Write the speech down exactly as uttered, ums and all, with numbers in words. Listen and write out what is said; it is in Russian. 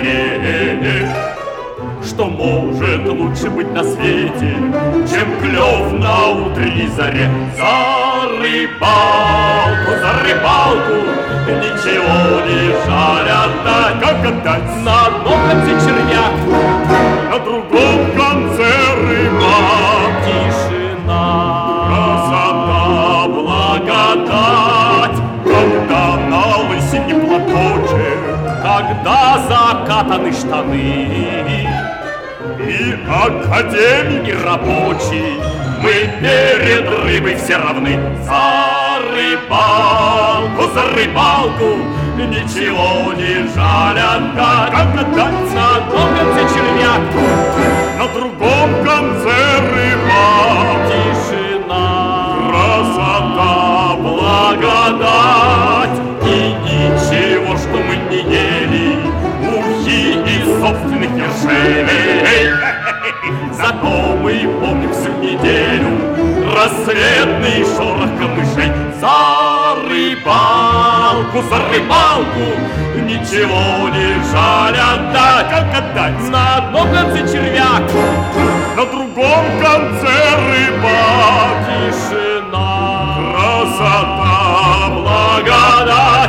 грех. Что может лучше быть на свете, чем клев на утренней заре? За рыбалку, за рыбалку, ничего не жаль отдать. Как отдать? На одном конце червяк, на другом конце рыбак. Тишина, красота, благодать, когда на лысине платочек, когда закатаны штаны. И академик, и рабочий, мы перед рыбой все равны. За рыбалку, за рыбалку, ничего не жаль отдать. Как отдать? На одном конце червяк, на другом конце рыбак. Тишина, красота, благодать, и ничего, что мы не ели, ухи из собственных ершей. Зато мы помним всю неделю рассветный шорох камышей. За рыбалку, за рыбалку, ничего не жаль отдать. Как отдать? На одном конце червяк, на другом конце рыбак. Тишина, красота, благодать.